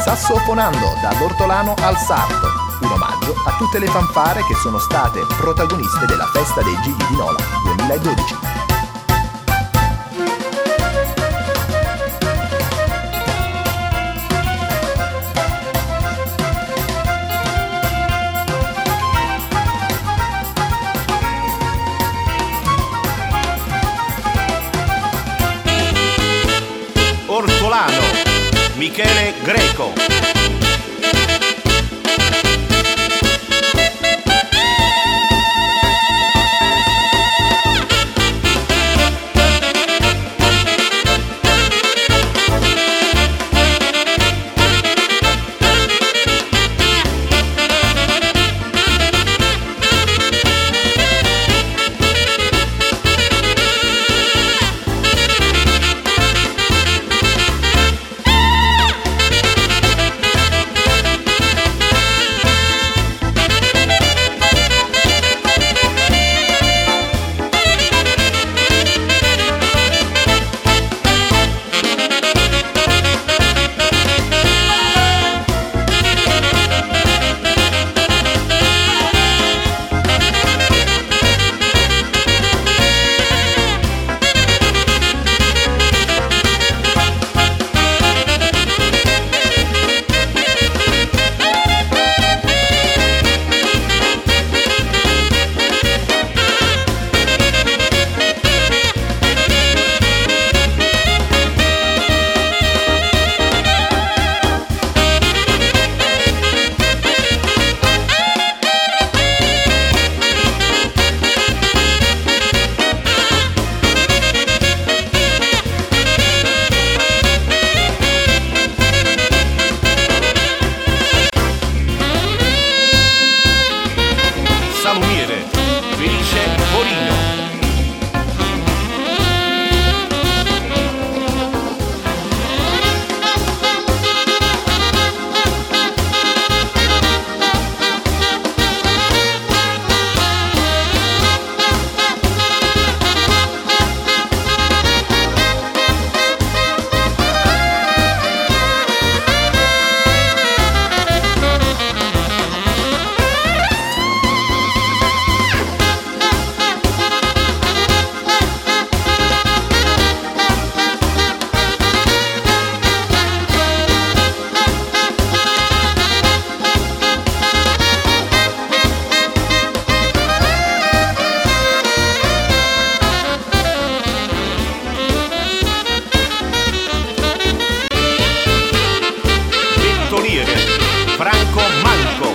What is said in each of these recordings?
Sassofonando dall'ortolano al sarto, un omaggio a tutte le fanfare che sono state protagoniste della Festa dei Gigli di Nola 2012. Ortolano, Michele Greco. Salumiere, Felice Borino. Franco Manco.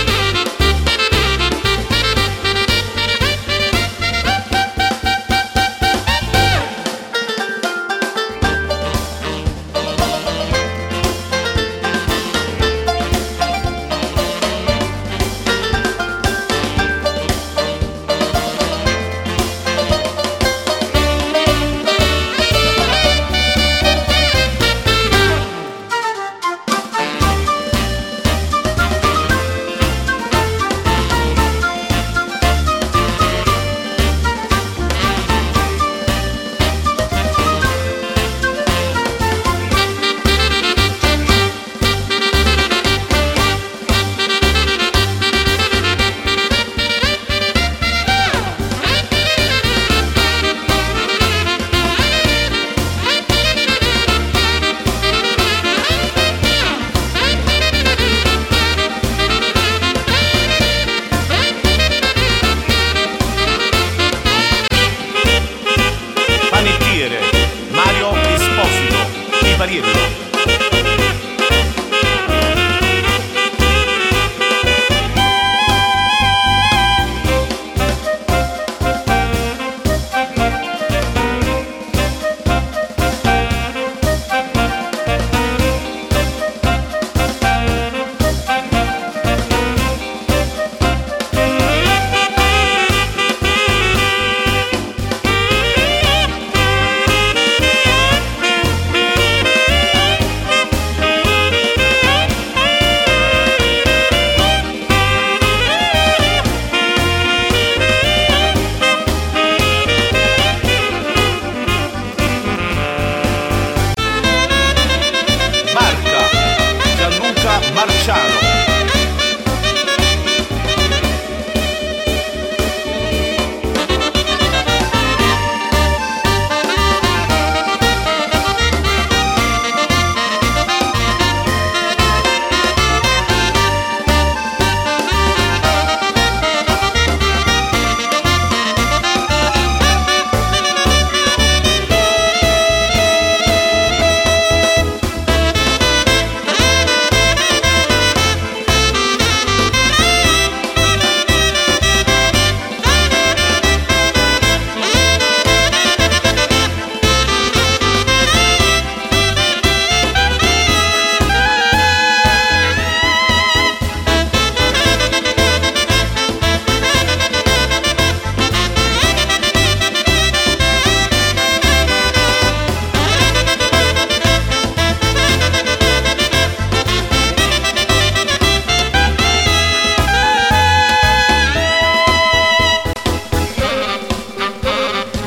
Mario Esposito, i Parietto.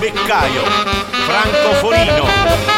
Beccaio, Franco Forino.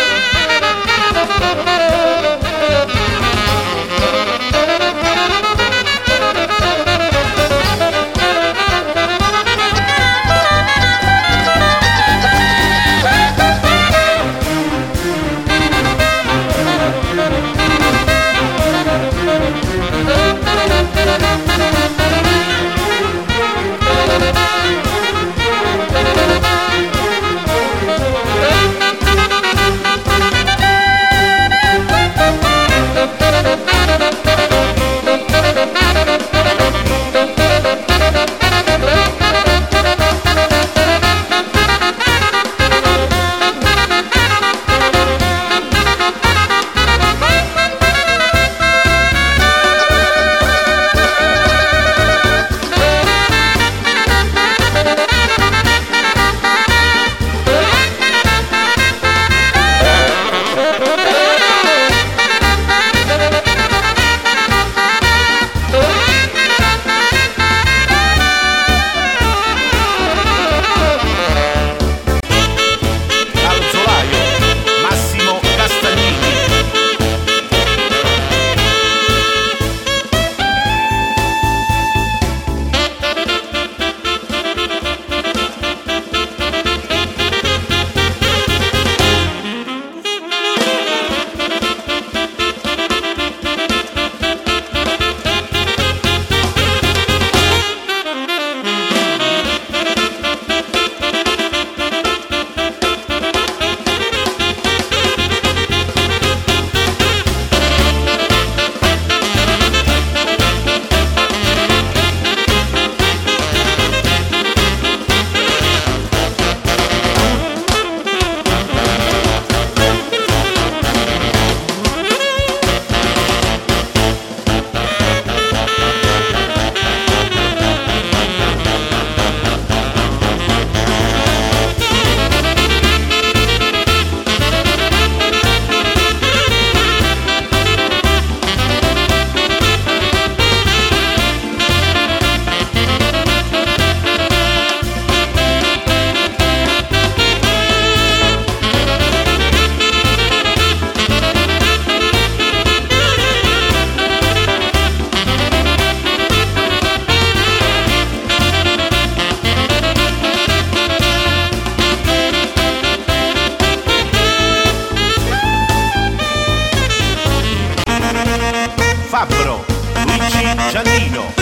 Fabbro, Luigi Giannino.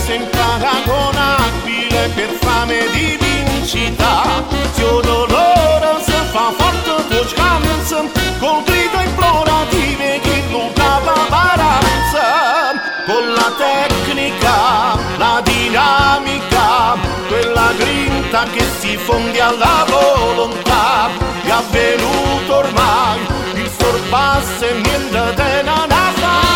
forse imparagonabile per fame di vincita. Se un dolore si fa forte tu scansa, col grido implorative chi lucava paranza. Con la tecnica, la dinamica, quella grinta che si fonde alla volontà, è avvenuto ormai il sorpasso e niente te ne fa.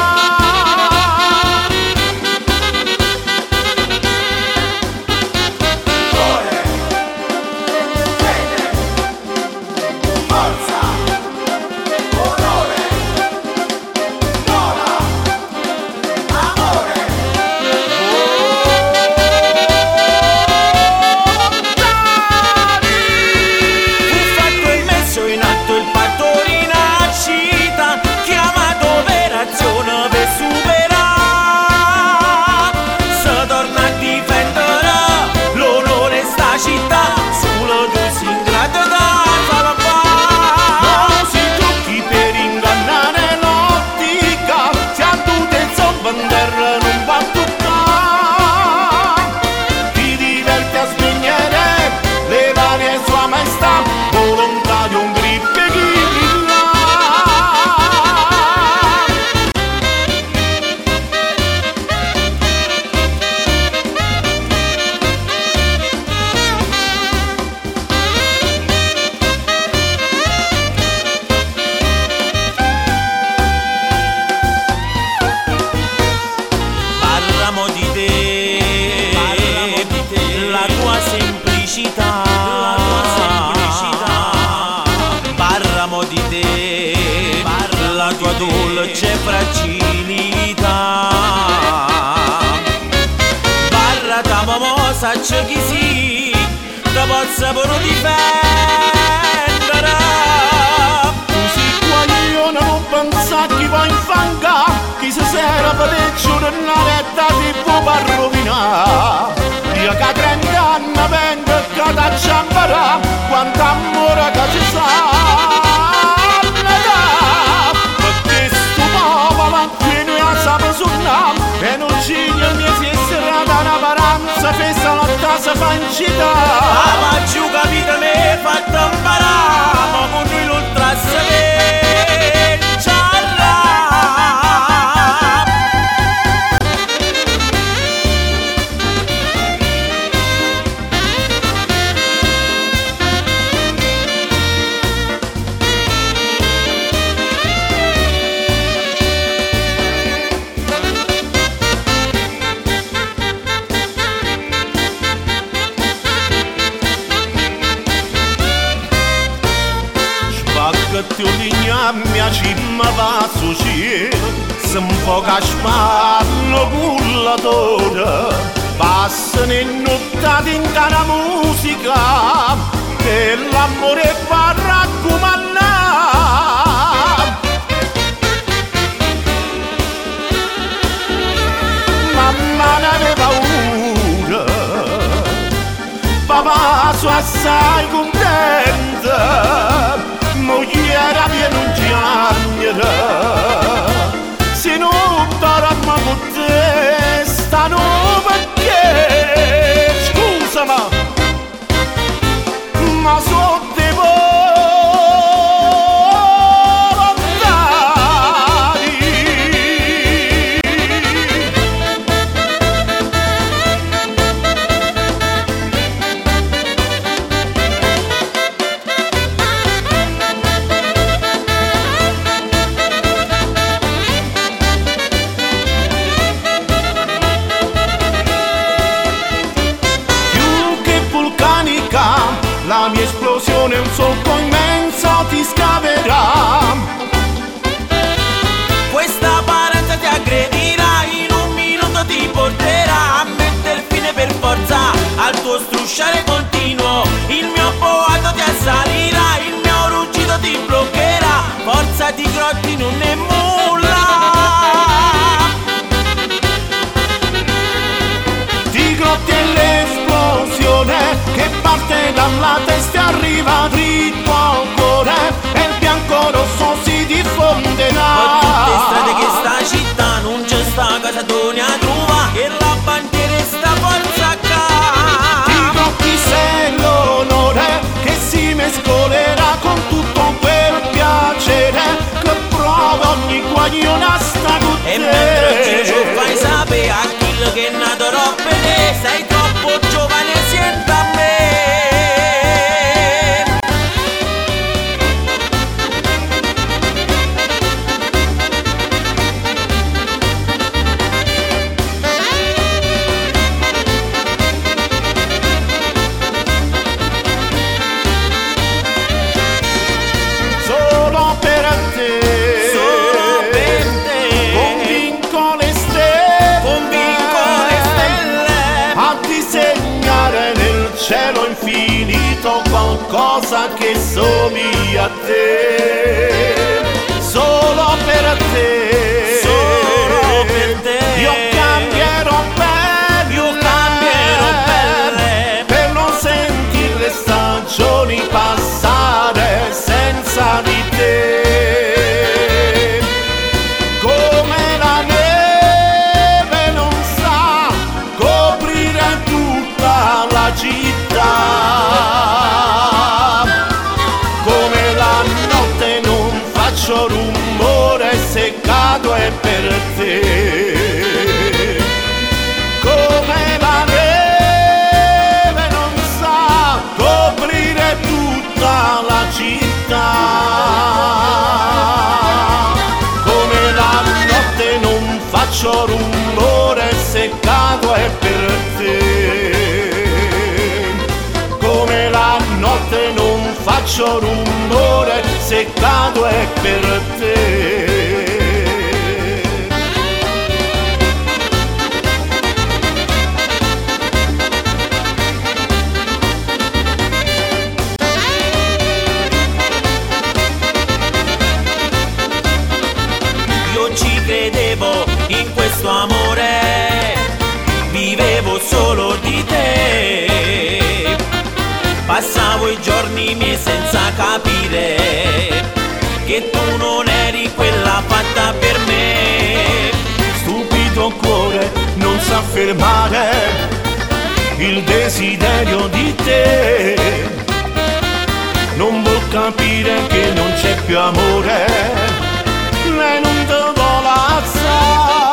La tua semplicità, parliamo di te, la tua dolce fragilità. Parla da mamma, saccio chi si, da possa pure difendere. Così qua io non pensa chi va in fanga, chi si sera per il giornale da tipo per rovinare. Io che 30 anni vengo che da ciambara, quanto amore che ci sa. Perché sto popolo qui noi a saper suonare, e non ci mi si è serata una paranza, festa la casa fa in città. Ma giù capito me fatto imparare, ma con lui l'ultra che ti odigniamo a cima va su cielo, se un po' che sparno cullatore, passano in nottati in cara musica, che l'amore fa raccomandare. Mamma ne aveva paura, papà su assai contenta, mogliera viene un giagnere, se non parla con te stano perché, scusa ma so te la mia esplosione un solco immenso ti scaverà. Questa paranza ti aggredirà, in un minuto ti porterà a mettere fine per forza al tuo strusciare continuo. Il mio boato ti assalirà, il mio ruggito ti bloccherà, forza ti grotti non è nulla. Ti grotti è l'esplosione che parte dalla testa e arriva dritto al cuore, e il bianco rosso si diffonderà. Per tutte strade che sta città non c'è sta casa dove a trova, e la bandiera che somiglia a te, solo per te, solo per te. Io cambierò bene per non sentire le stagioni passare senza di te. Come la neve non sa coprire tutta la città, come la notte non faccio rumore se cado è per te. Come la neve non sa coprire tutta la città, come la notte non faccio rumore se cado è per te. Come la notte non faccio rumore se cado è per te. Io ci credevo in questo amore, vivevo solo di te. Passavo i giorni miei senza capire che tu non eri quella fatta per me. Stupido cuore non sa fermare il desiderio di te, non vuol capire che non c'è più amore, lei non te vuole alzare.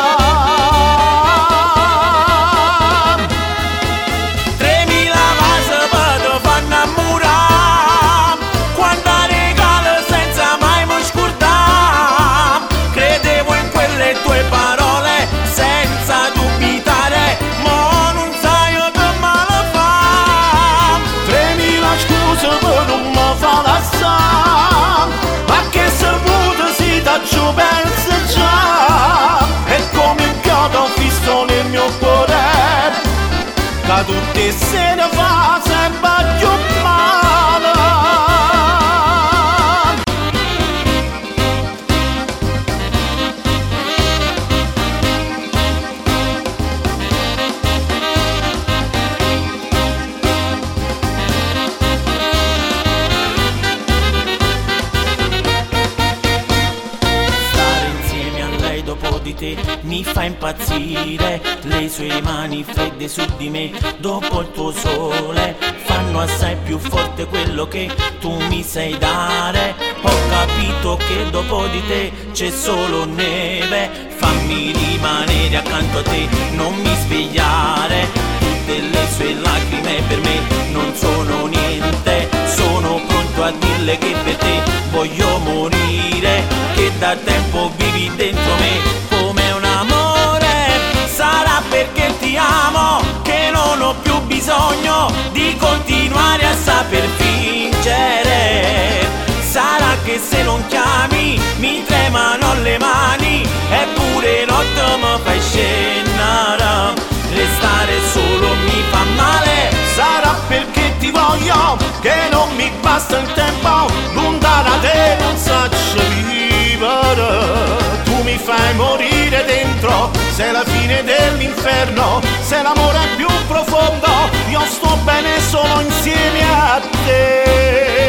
3000 vasi per te fanno innamorare, quando regalo senza mai mi scordare. Credevo in quelle tue parole senza dubitare, ma non sai io che male fa. 3000 scuse per non mi fa lassare, ma che servuto si da giù pensa già. È come un chiodo fisso nel mio cuore, che tutte se ne fa sempre più male. Stare insieme a lei dopo di te mi fa impazzire, le sue mani fredde su di me dopo il tuo sole fanno assai più forte quello che tu mi sai dare. Ho capito che dopo di te c'è solo neve, fammi rimanere accanto a te, non mi svegliare. Tutte le sue lacrime per me non sono niente, sono pronto a dirle che per te voglio morire, che da tempo vivi dentro me come un amore. Sarà perché ti amo che non ho più bisogno di continuare a saper fingere. Sarà che se non chiami mi tremano le mani, eppure notte mi fai scennare, restare solo mi fa male. Sarà perché ti voglio che non mi basta il tempo, lontana da te non saccio vivere. Tu mi fai morire dentro, sei la fine dell'inferno, sei l'amore più profondo, io sto bene solo insieme a te.